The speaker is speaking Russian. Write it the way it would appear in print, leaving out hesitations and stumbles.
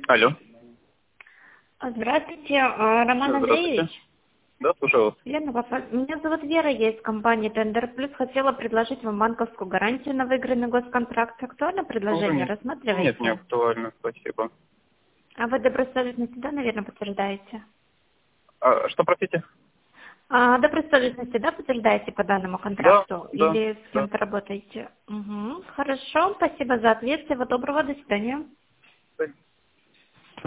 Алло. Здравствуйте, Роман Здравствуйте. Андреевич. Да, слушаю вас. Меня зовут Вера, я из компании Тендер Плюс. Хотела предложить вам банковскую гарантию на выигранный госконтракт. Актуально Уже предложение? нет. Нет, не Рассматриваете? актуально, спасибо. А вы добросовестности, да, наверное, подтверждаете? Что, простите? Добросовестности, да, подтверждаете по данному Да, контракту? да, Или с да. кем-то работаете? Угу. Хорошо, спасибо за ответ. Всего доброго, до свидания.